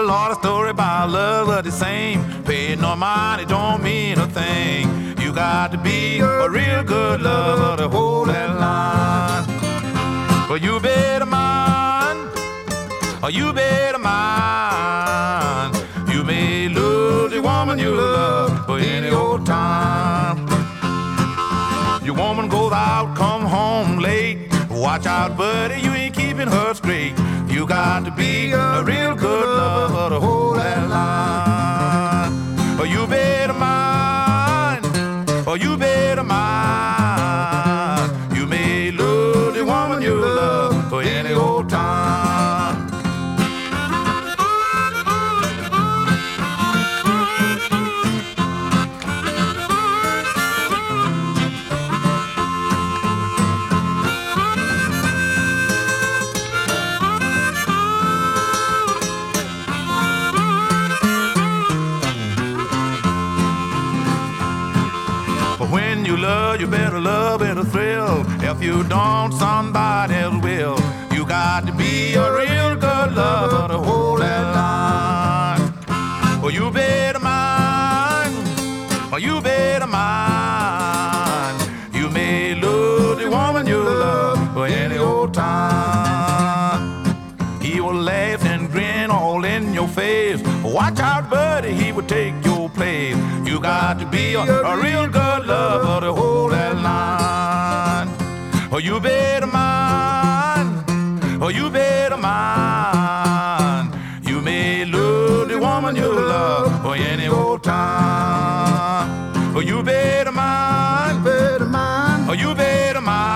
lot of story about love, but the same. Paying no money don't mean a thing. You got to be a real good lover to hold that line. But you better mind, or you better mind. You may lose the woman you love for any old time. Your woman goes out, come home late. Watch out, buddy, you ain't keeping her straight. You got to be a real good lover to hold that line. Or you better mind, or you better mind. You may lose the woman you love for any old time. When you love, you better love it a thrill. If you don't, somebody else will. You got to be a real good lover to hold that line. Or you better mind, or you better mind. You may lose the woman you love for any old time. He will laugh and grin all in your face. Watch out, buddy, he will take your place. You got to be a real good lover to hold that line. Or you better mind, or you better mind. You may lose the woman you love for any old time. Or you better mind, or you better mind.